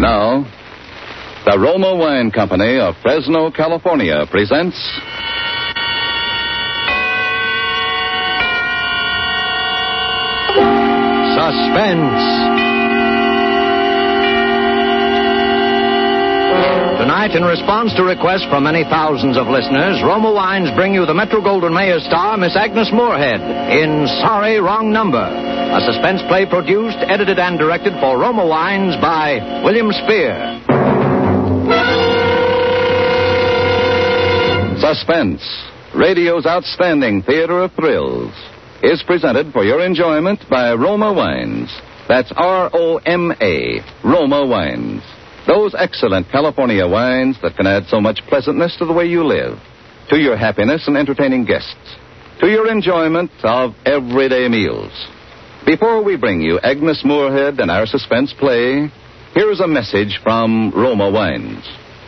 Now, the Roma Wine Company of Fresno, California presents Suspense. Tonight, in response to requests from many thousands of listeners, Roma Wines bring you the Metro-Goldwyn-Mayer star, Miss Agnes Moorehead, in Sorry, Wrong Number, a suspense play produced, edited, and directed for Roma Wines by William Spear. Suspense, radio's outstanding theater of thrills, is presented for your enjoyment by Roma Wines. That's R-O-M-A, Roma Wines. Those excellent California wines that can add so much pleasantness to the way you live, to your happiness and entertaining guests, to your enjoyment of everyday meals. Before we bring you Agnes Moorehead and our suspense play, here's a message from Roma Wines.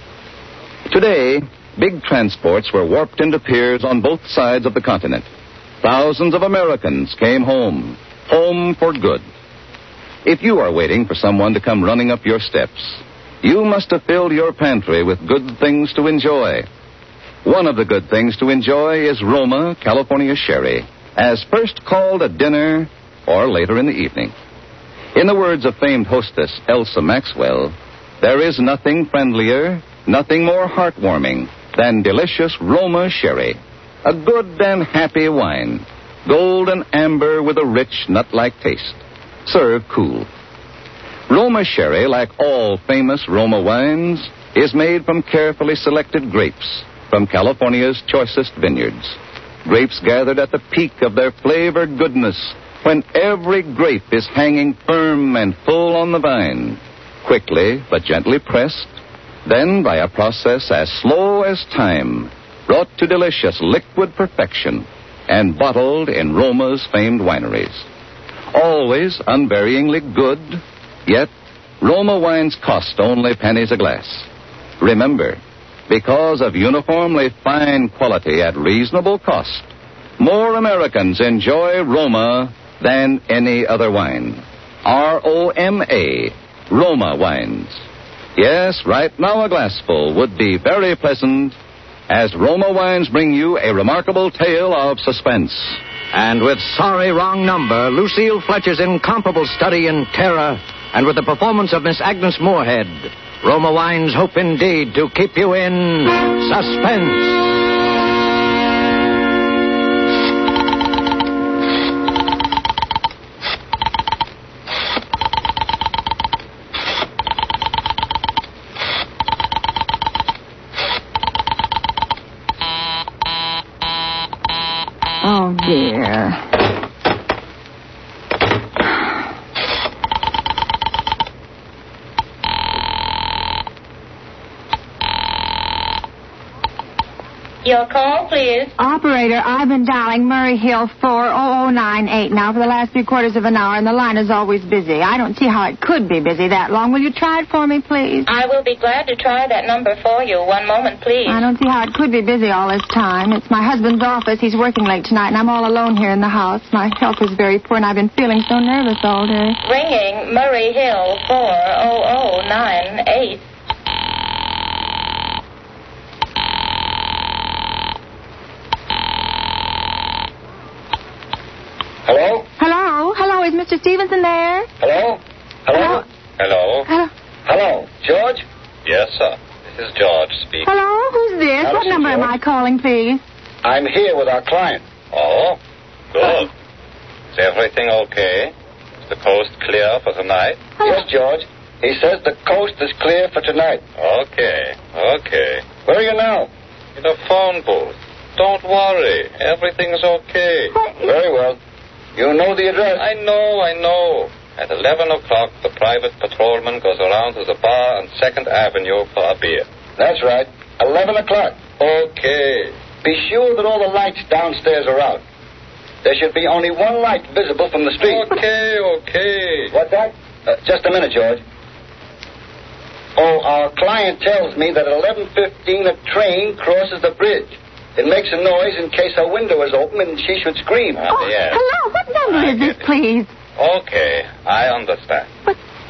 Today, big transports were warped into piers on both sides of the continent. Thousands of Americans came home for good. If you are waiting for someone to come running up your steps, you must have filled your pantry with good things to enjoy. One of the good things to enjoy is Roma California Sherry, as first called at dinner or later in the evening. In the words of famed hostess Elsa Maxwell, there is nothing friendlier, nothing more heartwarming than delicious Roma Sherry, a good and happy wine, gold and amber with a rich nut-like taste. Serve cool. Roma Sherry, like all famous Roma wines, is made from carefully selected grapes from California's choicest vineyards. Grapes gathered at the peak of their flavor goodness when every grape is hanging firm and full on the vine, quickly but gently pressed, then by a process as slow as time, brought to delicious liquid perfection and bottled in Roma's famed wineries. Always unvaryingly good, yet Roma wines cost only pennies a glass. Remember, because of uniformly fine quality at reasonable cost, more Americans enjoy Roma than any other wine. R-O-M-A, Roma Wines. Yes, right now a glassful would be very pleasant, as Roma Wines bring you a remarkable tale of suspense. And with Sorry, Wrong Number, Lucille Fletcher's incomparable study in terror, and with the performance of Miss Agnes Moorehead, Roma Wines hope indeed to keep you in suspense. Oh, dear. Your call, please. Operator, I've been dialing Murray Hill 40098 now for the last 3/4 of an hour, and the line is always busy. I don't see how it could be busy that long. Will you try it for me, please? I will be glad to try that number for you. One moment, please. I don't see how it could be busy all this time. It's my husband's office. He's working late tonight, and I'm all alone here in the house. My health is very poor, and I've been feeling so nervous all day. Ringing Murray Hill 40098. Hello? Hello? Hello, is Mr. Stevenson there? Hello? Hello? Hello? Hello? Hello? George? Yes, sir. This is George speaking. Hello? Who's this? Hello, What number am George. I calling, please? I'm here with our client. Oh, good. Is everything okay? Is the coast clear for tonight? Yes, George. He says the coast is clear for tonight. Okay. Where are you now? In a phone booth. Don't worry. Everything's okay. Very well. You know the address? I know. At 11 o'clock, the private patrolman goes around to the bar on 2nd Avenue for a beer. That's right. 11 o'clock. Okay. Be sure that all the lights downstairs are out. There should be only one light visible from the street. Okay. What's that? Just a minute, George. Oh, our client tells me that at 11:15 a train crosses the bridge. It makes a noise in case her window is open and she should scream. Yes. Hello, what number is this, please? Okay, I understand. What?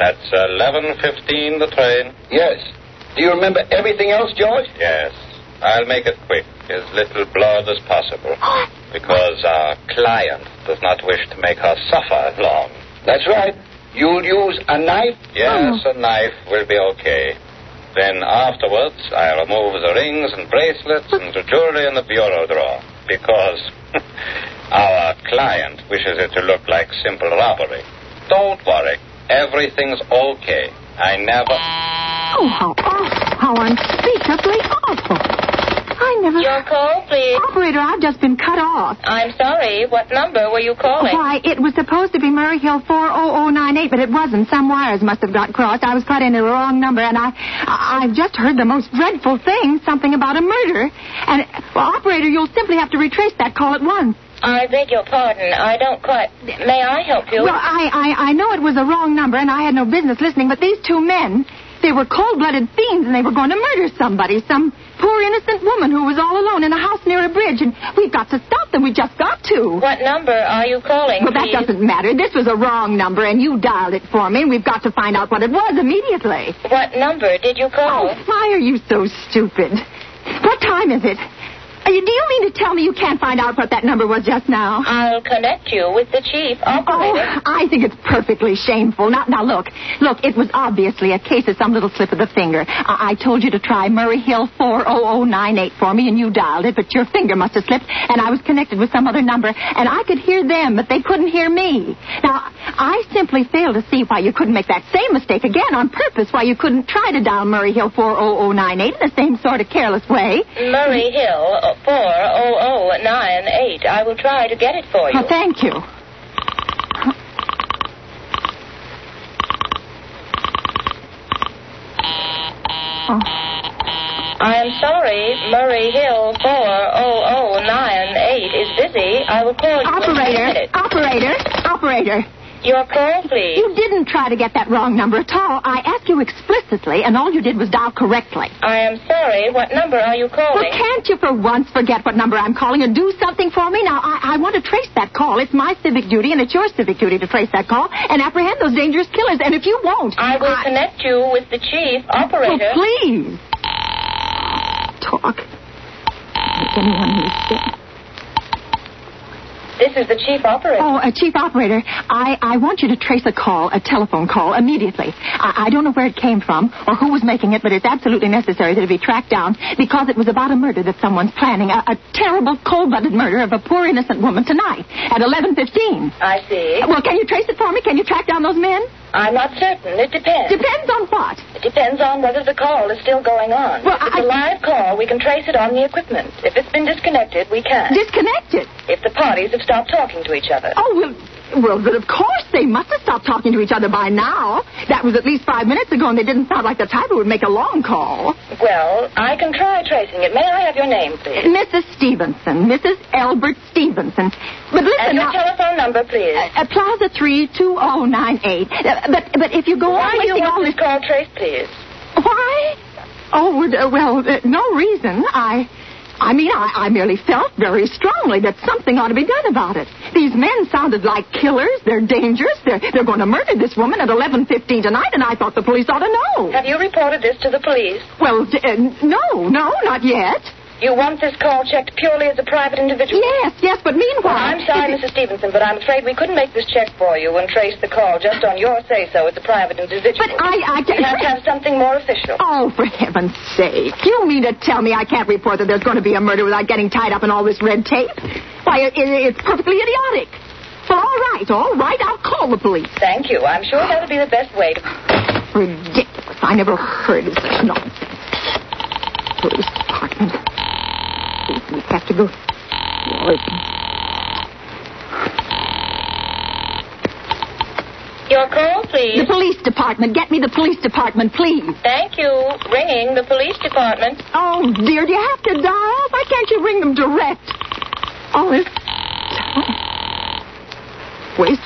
That's 11:15, the train. Yes. Do you remember everything else, George? Yes. I'll make it quick, as little blood as possible, because our client does not wish to make her suffer long. That's right. You'll use a knife? Yes, a knife will be okay. Then afterwards, I remove the rings and bracelets and the jewelry in the bureau drawer, because our client wishes it to look like simple robbery. Don't worry. Everything's okay. I never... Oh, how awful. How unspeakably awful. I never... Your call, please. Operator, I've just been cut off. I'm sorry. What number were you calling? Why, it was supposed to be Murray Hill 40098, but it wasn't. Some wires must have got crossed. I was cut into the wrong number, and I've just heard the most dreadful thing, something about a murder. And, well, operator, you'll simply have to retrace that call at once. I beg your pardon. I don't quite... May I help you? Well, I know it was a wrong number, and I had no business listening, but these two men, they were cold-blooded fiends, and they were going to murder somebody, some poor innocent woman who was all alone in a house near a bridge, and we've got to stop them. We just got to. What number are you calling, Well, that please? doesn't matter. This was a wrong number, and you dialed it for me, and we've got to find out what it was immediately. What number did you call? Oh, why are you so stupid? What time is it? Do you mean to tell me you can't find out what that number was just now? I'll connect you with the chief operator. Oh, I think it's perfectly shameful. Now, look, it was obviously a case of some little slip of the finger. I told you to try Murray Hill 40098 for me, and you dialed it, but your finger must have slipped, and I was connected with some other number, and I could hear them, but they couldn't hear me. Now, I simply fail to see why you couldn't make that same mistake again on purpose, why you couldn't try to dial Murray Hill 40098 in the same sort of careless way. Murray Hill 40098. I will try to get it for you. Oh, thank you. Oh. I'm sorry. Murray Hill 40098 is busy. I will call you in a minute. Operator. Your call, please. You didn't try to get that wrong number at all. I asked you explicitly, and all you did was dial correctly. I am sorry. What number are you calling? Well, can't you for once forget what number I'm calling and do something for me? Now, I want to trace that call. It's my civic duty, and it's your civic duty to trace that call and apprehend those dangerous killers. And if you won't... I will connect you with the chief operator. Oh, please. Talk. Is anyone who's sick? This is the chief operator. Oh, Chief Operator, I want you to trace a call, a telephone call, immediately. I don't know where it came from or who was making it, but it's absolutely necessary that it be tracked down because it was about a murder that someone's planning, a terrible, cold-blooded murder of a poor innocent woman tonight at 11:15. I see. Well, can you trace it for me? Can you track down those men? I'm not certain. It depends. Depends on what? It depends on whether the call is still going on. Well, if it's a live call, we can trace it on the equipment. If it's been disconnected, we can. Disconnected? If the parties have stopped talking to each other. Oh, well, but of course they must have stopped talking to each other by now. That was at least 5 minutes ago, and they didn't sound like the type who would make a long call. Well, I can try tracing it. May I have your name, please? Mrs. Stevenson. Mrs. Elbert Stevenson. But listen... And your telephone number, please. Plaza 32098. But if you go Why on do you wasting all want this... this call traced, please? Why? Oh, no reason. I merely felt very strongly that something ought to be done about it. These men sounded like killers. They're dangerous. They're going to murder this woman at 11:15 tonight, and I thought the police ought to know. Have you reported this to the police? Well, no, not yet. You want this call checked purely as a private individual? Yes, but meanwhile... Well, I'm sorry, Mrs. Stevenson, but I'm afraid we couldn't make this check for you and trace the call just on your say-so as a private individual. But I can't... We have to have something more official. Oh, for heaven's sake. You mean to tell me I can't report that there's going to be a murder without getting tied up in all this red tape? Why, it's perfectly idiotic. Well, all right, I'll call the police. Thank you. I'm sure that'll be the best way to... Ridiculous. I never heard of such nonsense. Police department. We have to go. Your call, please. The police department. Get me the police department, please. Thank you. Ringing the police department. Oh, dear, do you have to dial? Why can't you ring them direct? Oh, it's... Waste.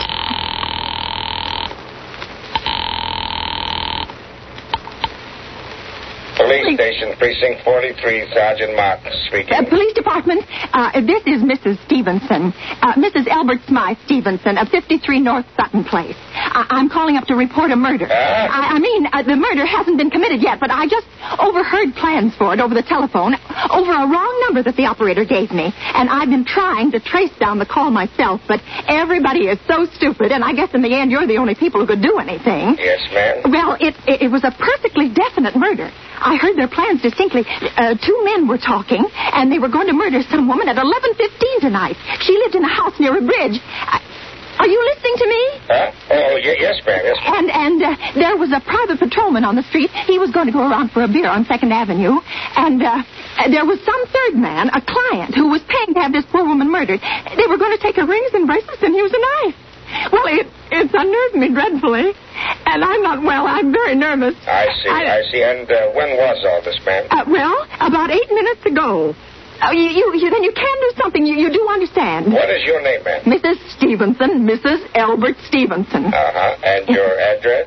Police station, precinct 43, Sergeant Martin speaking. Police department, this is Mrs. Stevenson. Mrs. Albert Smythe Stevenson of 53 North Sutton Place. I'm calling up to report a murder. The murder hasn't been committed yet, but I just overheard plans for it over the telephone, over a wrong number that the operator gave me. And I've been trying to trace down the call myself, but everybody is so stupid, and I guess in the end you're the only people who could do anything. Yes, ma'am. Well, it was a perfectly definite murder. I heard their plans distinctly. Two men were talking, and they were going to murder some woman at 11:15 tonight. She lived in a house near a bridge. Are you listening to me? Yes, ma'am. Yes, ma'am. And there was a private patrolman on the street. He was going to go around for a beer on 2nd Avenue. And there was some third man, a client, who was paying to have this poor woman murdered. They were going to take her rings and bracelets and use a knife. Well, it's unnerved me dreadfully. And I'm not well. I'm very nervous. I see. And when was all this, ma'am? About 8 minutes ago. Then you can do something. You do understand. What is your name, ma'am? Mrs. Stevenson, Mrs. Albert Stevenson. And your address?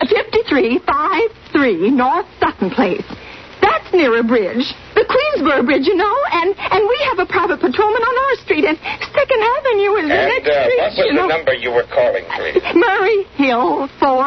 5353 North Sutton Place. That's near a bridge. The Queensboro Bridge, you know. And we have a private patrolman on our street. And 2nd Avenue is the next street. What was the number you were calling, please? Murray Hill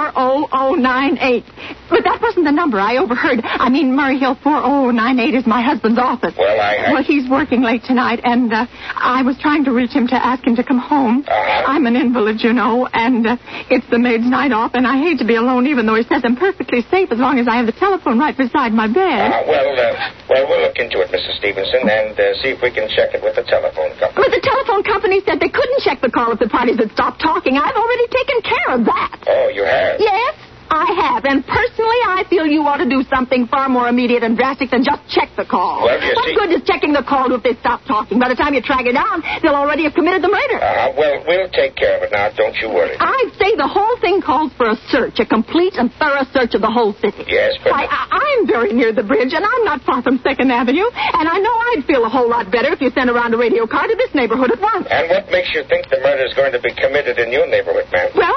40098. But that wasn't the number I overheard. Murray Hill 40098 is my husband's office. Well, he's working late tonight, and I was trying to reach him to ask him to come home. I'm an invalid, you know, and it's the maid's night off, and I hate to be alone, even though he says I'm perfectly safe as long as I have the telephone right beside my bed. We'll look into it, Mrs. Stevenson, and see if we can check it with the telephone company. But the telephone company said they couldn't check the call if the parties had stopped talking. I've already taken care of that. Oh, you have? Yes, I have. And personally, I feel you ought to do something far more immediate and drastic than just check the call. Well, you see... What good is checking the call if they stop talking? By the time you track it down, they'll already have committed the murder. We'll take care of it now. Don't you worry. I'd say the whole thing calls for a search, a complete and thorough search of the whole city. Yes, but... I'm very near the bridge, and I'm not far from 2nd Avenue, and I know I'd feel a whole lot better if you sent around a radio car to this neighborhood at once. And what makes you think the murder is going to be committed in your neighborhood, ma'am? Well,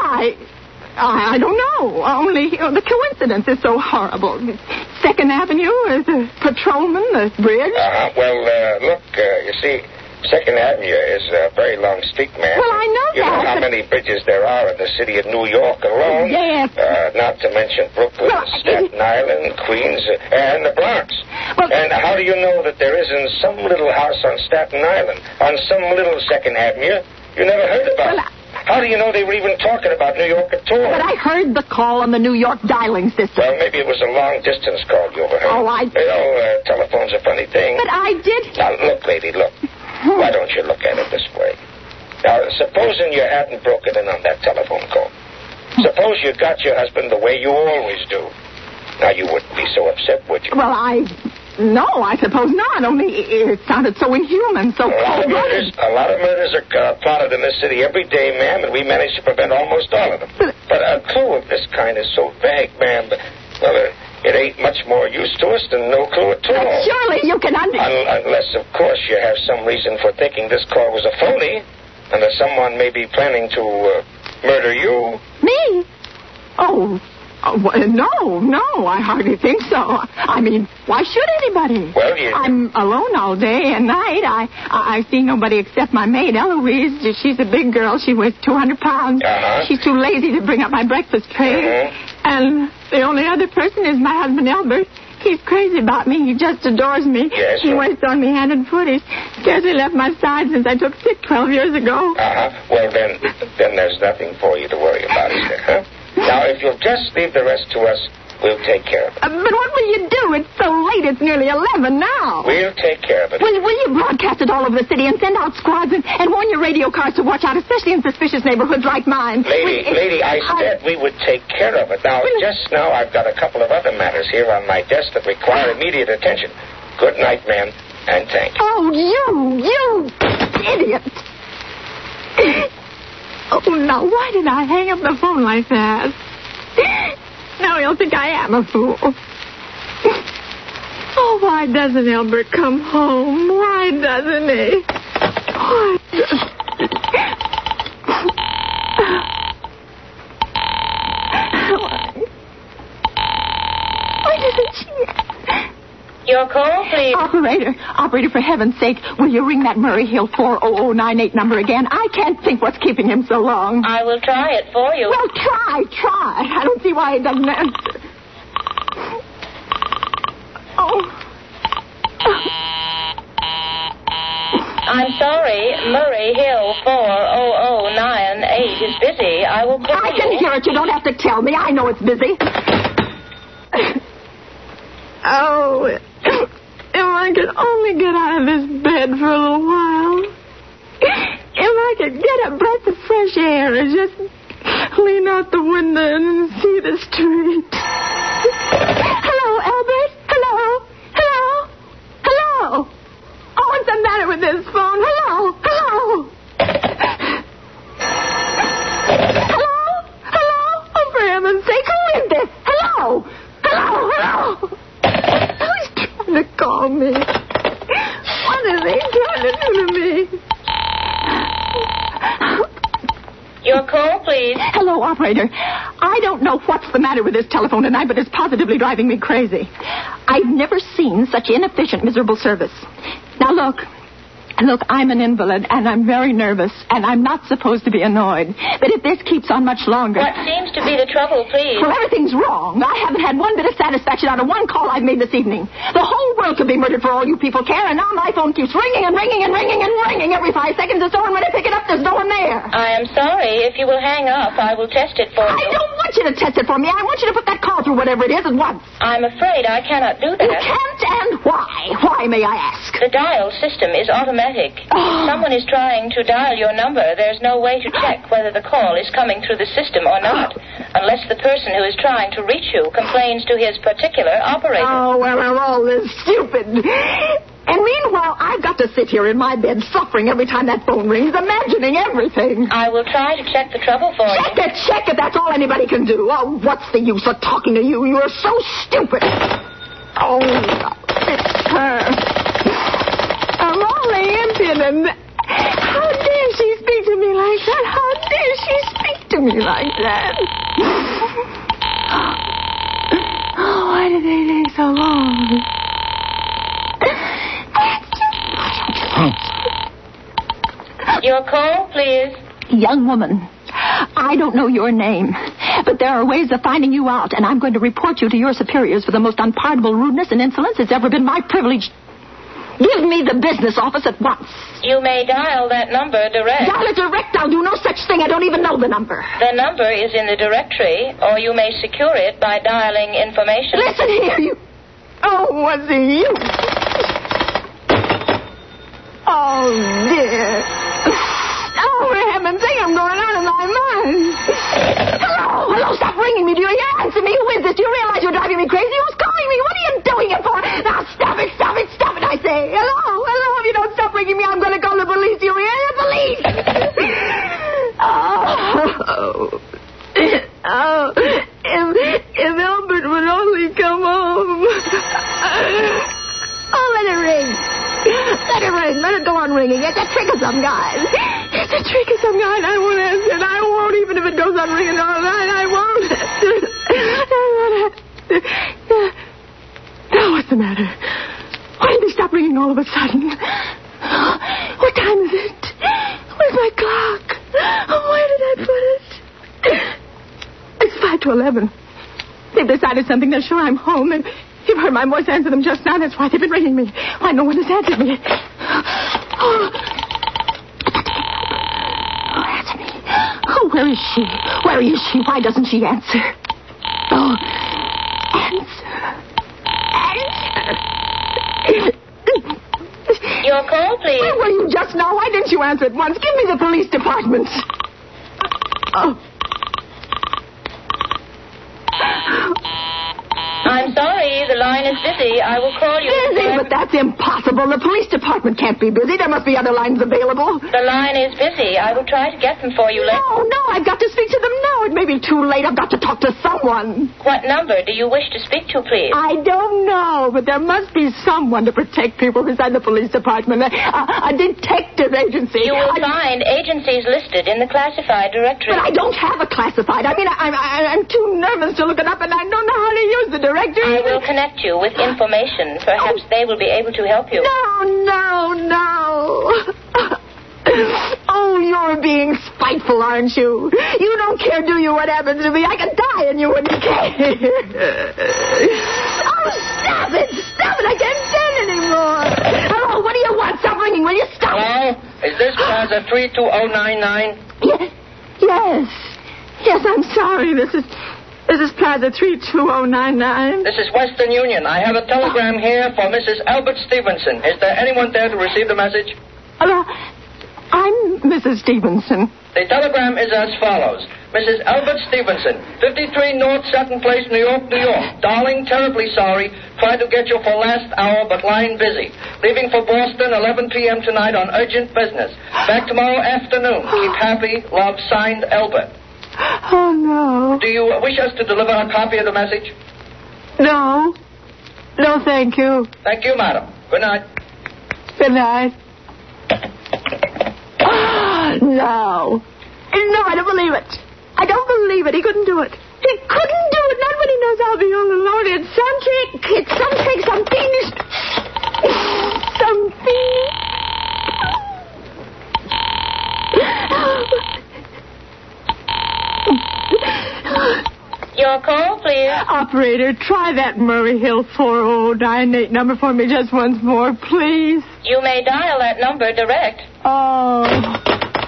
I don't know. Only the coincidence is so horrible. 2nd Avenue, the patrolman, the bridge. Look, you see, 2nd Avenue is a very long street, ma'am. Well, I know you know how many bridges there are in the city of New York alone? Yes. Not to mention Brooklyn, Staten Island, Queens, and the Bronx. And how do you know that there isn't some little house on Staten Island, on some little 2nd Avenue you never heard about? How do you know they were even talking about New York at all? But I heard the call on the New York dialing system. Well, maybe it was a long-distance call you overheard. Telephone's a funny thing. But I did... Now, look, lady, look. Why don't you look at it this way? Now, supposing you hadn't broken in on that telephone call. Suppose you got your husband the way you always do. Now, you wouldn't be so upset, would you? Well, No, I suppose not. Only it sounded so inhuman, so cold-blooded. A lot of murders are plotted in this city every day, ma'am, and we manage to prevent almost all of them. But a clue of this kind is so vague, ma'am. It ain't much more use to us than no clue at all. But surely you can Unless, of course, you have some reason for thinking this call was a phony, and that someone may be planning to murder you. Me? No, I hardly think so. Why should anybody? Well, I'm alone all day and night. I see nobody except my maid, Eloise. She's a big girl. She weighs 200 pounds. She's too lazy to bring up my breakfast tray. And the only other person is my husband, Albert. He's crazy about me. He just adores me. Yes, he waits on me hand and foot. He's scarcely left my side since I took sick 12 years ago. Well, then there's nothing for you to worry about, is there, huh? Now, if you'll just leave the rest to us, we'll take care of it. But what will you do? It's so late. It's nearly 11 now. We'll take care of it. Will you broadcast it all over the city and send out squads and warn your radio cars to watch out, especially in suspicious neighborhoods like mine? Lady, I said we would take care of it. Now, just now, I've got a couple of other matters here on my desk that require immediate attention. Good night, ma'am, and thank you. Oh, you idiot. Oh, now, why did I hang up the phone like that? Now he'll think I am a fool. Oh, why doesn't Albert come home? Why doesn't he? Why doesn't she? Your call, please. Operator, for heaven's sake, will you ring that Murray Hill 40098 number again? I can't think what's keeping him so long. I will try it for you. Well, try. I don't see why he doesn't answer. Oh. I'm sorry, Murray Hill 40098 is busy. I will call you. I can hear it. You don't have to tell me. I know it's busy. Oh, if I could only get out of this bed for a little while. If I could get a breath of fresh air and just lean out the window and see the street. Hello, Albert? Hello? Oh, what's the matter with this phone? Hello? Oh, for heaven's sake, who is this? Hello? Who's trying to call me? What are they trying to do to me? Your call, please. Hello, operator. I don't know what's the matter with this telephone tonight, but it's positively driving me crazy. I've never seen such inefficient, miserable service. Now, look, I'm an invalid, and I'm very nervous, and I'm not supposed to be annoyed. But if this keeps on much longer... What seems to be the trouble, please? Well, everything's wrong. I haven't had one bit of satisfaction out of one call I've made this evening. The whole world could be murdered for all you people care, and now my phone keeps ringing every 5 seconds or so, and when I pick it up, there's no one there. I am sorry. If you will hang up, I will test it for you. I don't want you to test it for me. I want you to put that call through whatever it is at once. I'm afraid I cannot do that. You can't, and why? Why, may I ask? The dial system is automatic. If someone is trying to dial your number, there's no way to check whether the call is coming through the system or not, unless the person who is trying to reach you complains to his particular operator. Oh, well, all this stupid. And meanwhile, I've got to sit here in my bed suffering every time that phone rings, imagining everything. I will try to check the trouble for you. Check it. That's all anybody can do. Oh, what's the use of talking to you? You're so stupid. Oh, it's her. I'm only impudent. How dare she speak to me like that? How dare she speak to me like that? Oh, why did they take so long? Your call, please. Young woman, I don't know your name, but there are ways of finding you out, and I'm going to report you to your superiors for the most unpardonable rudeness and insolence it's ever been my privilege. Give me the business office at once. You may dial that number direct. Dial it direct? I'll do no such thing. I don't even know the number. The number is in the directory, or you may secure it by dialing information. Listen here, you... Oh, what's the use? Oh, dear. Oh, for heaven's sake, I'm going out of my mind. Hello, stop ringing me. Do you answer me? Who is this? Do you realize you're driving me crazy? Who's calling me? What are you doing it for? Now, stop it, I say. Hello, if you don't stop ringing me, I'm going to call the police. Do you hear? The police. If Albert would only come home. Oh, let it ring. Let it ring. Let it go on ringing. It's a trick of some kind. I won't answer it. I won't, even if it goes on ringing all night. I won't answer it. Now, what's the matter? Why did they stop ringing all of a sudden? What time is it? Where's my clock? Where did I put it? It's 5 to 11. They've decided something. They're sure I'm home. And you've heard my voice answer them just now. That's why they've been ringing me. Why no one has answered me. Oh, answer me. Oh, where is she? Why doesn't she answer? Oh, answer. Your call, please. Where were you just now? Why didn't you answer at once? Give me the police department. Oh. I'm sorry, the line is busy. I will call you. Busy? But that's impossible. The police department can't be busy. There must be other lines available. The line is busy. I will try to get them for you later. No, I've got to speak to them now. It may be too late. I've got to talk to someone. What number do you wish to speak to, please? I don't know, but there must be someone to protect people inside the police department. A detective agency. You will find agencies listed in the classified directory. But I don't have a classified. I mean, I'm too nervous to look it up, and I don't know how to use the directory. I will connect you you with information. Perhaps they will be able to help you. No. Oh, you're being spiteful, aren't you? You don't care, do you, what happens to me? I could die and you wouldn't care. Oh, stop it. I can't stand anymore. Hello, what do you want? Stop ringing. Will you stop? Hello? Is this Plaza 32099? Yes, I'm sorry. This is Plaza 32099. This is Western Union. I have a telegram here for Mrs. Albert Stevenson. Is there anyone there to receive the message? Hello. I'm Mrs. Stevenson. The telegram is as follows. Mrs. Albert Stevenson, 53 North Sutton Place, New York, New York. Darling, terribly sorry. Tried to get you for last hour, but line busy. Leaving for Boston, 11 p.m. tonight on urgent business. Back tomorrow afternoon. Keep happy. Love, signed, Albert. Oh, no. Do you wish us to deliver a copy of the message? No. No, thank you. Thank you, madam. Good night. Good night. No, I don't believe it. I don't believe it. He couldn't do it. He couldn't do it. Not when he knows I'll be all alone. It's some trick. Some fiendish... Your call, please. Operator, try that Murray Hill 4098 number for me just once more, please. You may dial that number direct. Oh.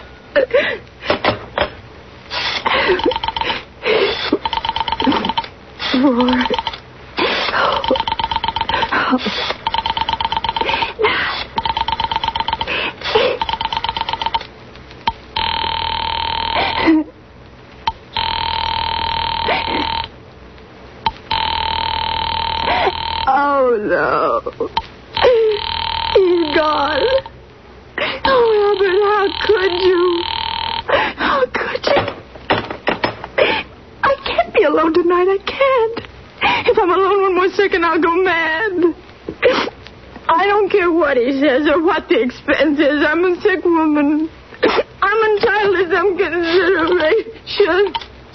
Oh, no. He's gone. Oh, Albert, how could you? How could you? I can't be alone tonight. I can't. If I'm alone one more second, I'll go mad. I don't care what he says or what the expense is. I'm a sick woman. I'm entitled to some consideration.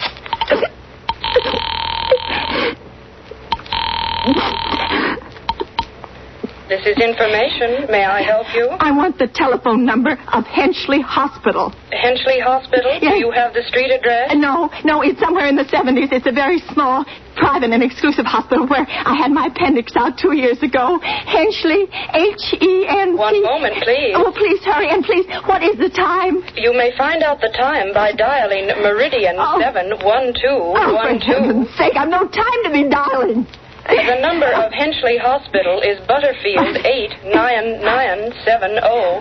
This is information. May I help you? I want the telephone number of Henchley Hospital. Henchley Hospital? Yes. Do you have the street address? No, it's somewhere in the 70s. It's a very small, private, and exclusive hospital where I had my appendix out 2 years ago. Henchley, H-E-N-C... One moment, please. Oh, please, hurry, and please, what is the time? You may find out the time by dialing Meridian 71212. Oh, for heaven's sake, I've no time to be dialing. The number of Henchley Hospital is Butterfield 89970.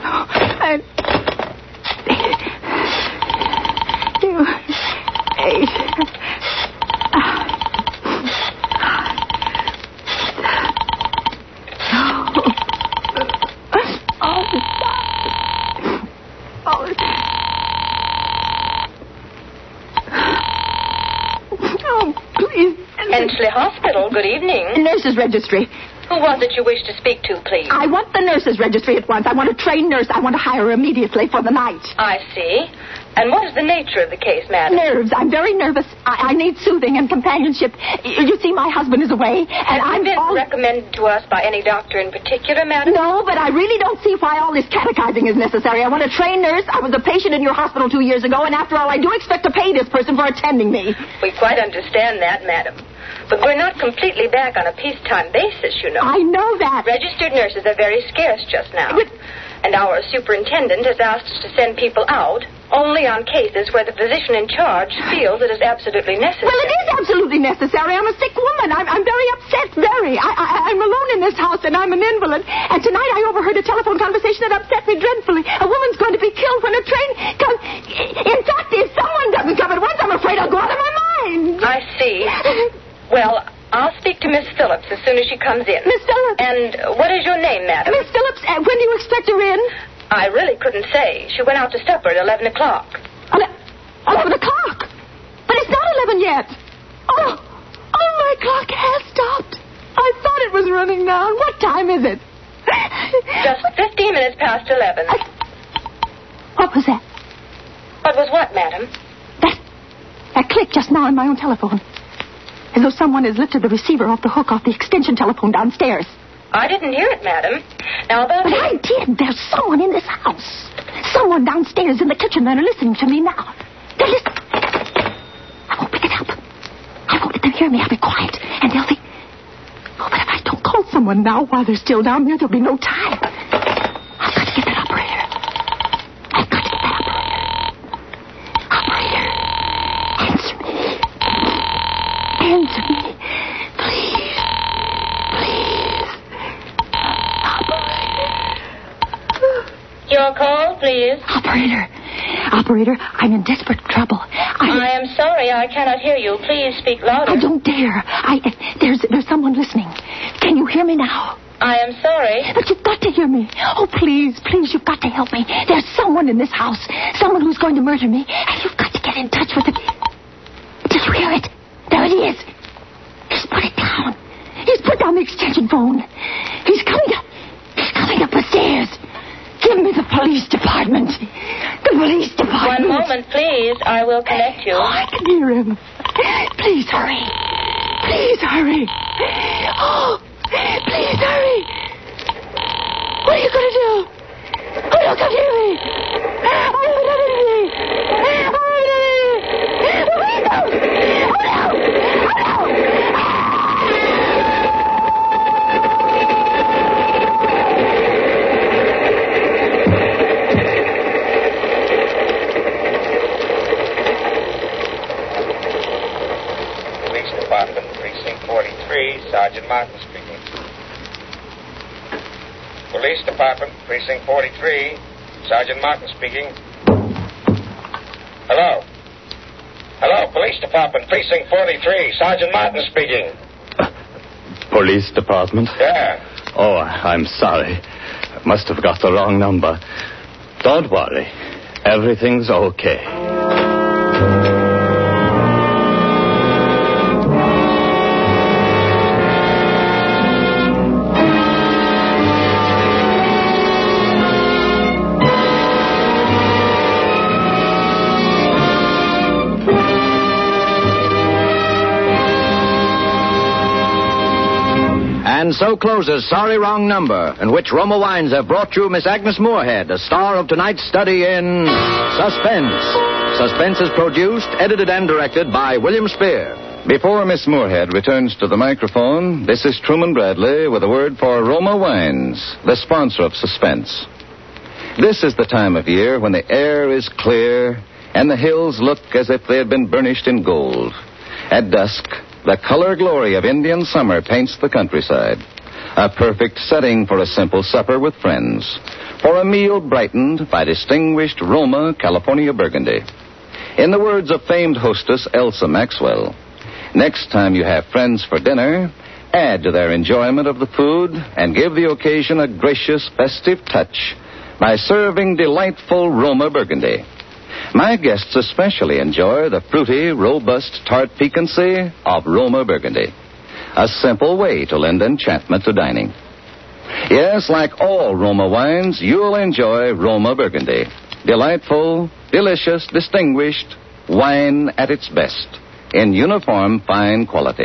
Please. Henchley Hospital, good evening. Nurses Registry. Who was it you wish to speak to, please? I want the nurses registry at once. I want a trained nurse. I want to hire her immediately for the night. I see. And what is the nature of the case, madam? Nerves. I'm very nervous. I need soothing and companionship. You see, my husband is away, and Have you been recommended to us by any doctor in particular, madam? No, but I really don't see why all this catechizing is necessary. I want a trained nurse. I was a patient in your hospital 2 years ago, and after all, I do expect to pay this person for attending me. We quite understand that, madam. But we're not completely back on a peacetime basis, you know. I know that. Registered nurses are very scarce just now. And our superintendent has asked us to send people out only on cases where the physician in charge feels it is absolutely necessary. Well, it is absolutely necessary. I'm a sick woman. I'm very upset, very. I'm alone in this house, and I'm an invalid. And tonight I overheard a telephone conversation that upset me dreadfully. A woman's going to be killed when a train comes. In fact, if someone doesn't come at once, I'm afraid I'll go out of my mind. I see. Well, I'll speak to Miss Phillips as soon as she comes in. Miss Phillips? And what is your name, madam? Miss Phillips, when do you expect her in? I really couldn't say. She went out to supper at 11 o'clock. 11 o'clock? But it's not 11 yet. Oh, my clock has stopped. I thought it was running down. What time is it? Just 15 minutes past 11. What was that? What was what, madam? That click just now on my own telephone. As though someone has lifted the receiver off the hook off the extension telephone downstairs. I didn't hear it, madam. Now, about... But I did. There's someone in this house. Someone downstairs in the kitchen that are listening to me now. They're listening. I won't pick it up. I won't let them hear me. I'll be quiet. And they'll think... Oh, but if I don't call someone now while they're still down there, there'll be no time. I've got to get that operator. I've got to get that operator. Operator, answer me. Answer me. Please. Please. Operator. Your call, please. Operator, I'm in desperate trouble. I am sorry I cannot hear you. Please speak louder. I don't dare. There's someone listening. Can you hear me now? I am sorry. But you've got to hear me. Oh, please, you've got to help me. There's someone in this house. Someone who's going to murder me. And you've got to get in touch with him. Did you hear it? There it is. He's put it down. He's put down the extension phone. He's coming up. He's coming up the stairs. Give me the police department. The police department. One moment, please. I will connect you. Oh, I can hear him. Please hurry. Please hurry. Oh, please hurry. What are you going to do? Oh, you can hear me. Oh, you can hear me. Oh, you can hear me. Oh, no. Department, Precinct 43, Sergeant Martin speaking. Police Department, Precinct 43, Sergeant Martin speaking. Hello? Hello, Police Department, Precinct 43, Sergeant Martin speaking. Police Department? Yeah. Oh, I'm sorry. Must have got the wrong number. Don't worry. Everything's okay. And so closes Sorry Wrong Number, in which Roma Wines have brought you Miss Agnes Moorehead, a star of tonight's study in Suspense. Suspense is produced, edited, and directed by William Spear. Before Miss Moorehead returns to the microphone, this is Truman Bradley with a word for Roma Wines, the sponsor of Suspense. This is the time of year when the air is clear and the hills look as if they had been burnished in gold. At dusk, the color glory of Indian summer paints the countryside. A perfect setting for a simple supper with friends. For a meal brightened by distinguished Roma California Burgundy. In the words of famed hostess Elsa Maxwell, next time you have friends for dinner, add to their enjoyment of the food and give the occasion a gracious, festive touch by serving delightful Roma Burgundy. My guests especially enjoy the fruity, robust, tart piquancy of Roma Burgundy. A simple way to lend enchantment to dining. Yes, like all Roma wines, you'll enjoy Roma Burgundy. Delightful, delicious, distinguished wine at its best. In uniform fine quality.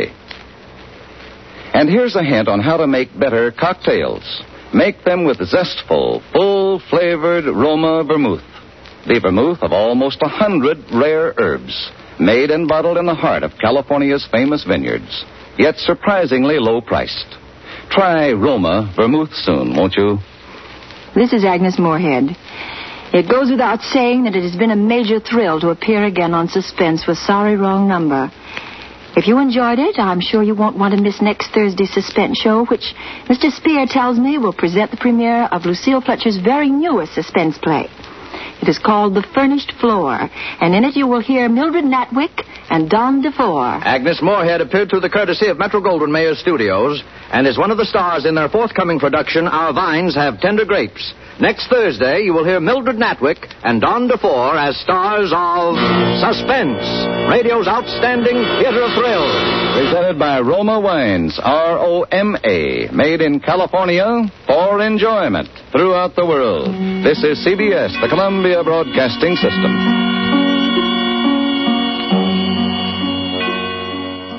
And here's a hint on how to make better cocktails. Make them with zestful, full-flavored Roma vermouth. The vermouth of almost 100 rare herbs, made and bottled in the heart of California's famous vineyards, yet surprisingly low-priced. Try Roma vermouth soon, won't you? This is Agnes Moorehead. It goes without saying that it has been a major thrill to appear again on Suspense with Sorry Wrong Number. If you enjoyed it, I'm sure you won't want to miss next Thursday's Suspense show, which Mr. Spear tells me will present the premiere of Lucille Fletcher's very newest suspense play. It is called The Furnished Floor, and in it you will hear Mildred Natwick and Don DeFore. Agnes Moorehead appeared through the courtesy of Metro-Goldwyn-Mayer Studios and is one of the stars in their forthcoming production, Our Vines Have Tender Grapes. Next Thursday, you will hear Mildred Natwick and Don DeFore as stars of Suspense, radio's outstanding theater of thrills. Presented by Roma Wines, R-O-M-A, made in California for enjoyment throughout the world. This is CBS, the Columbia Broadcasting System.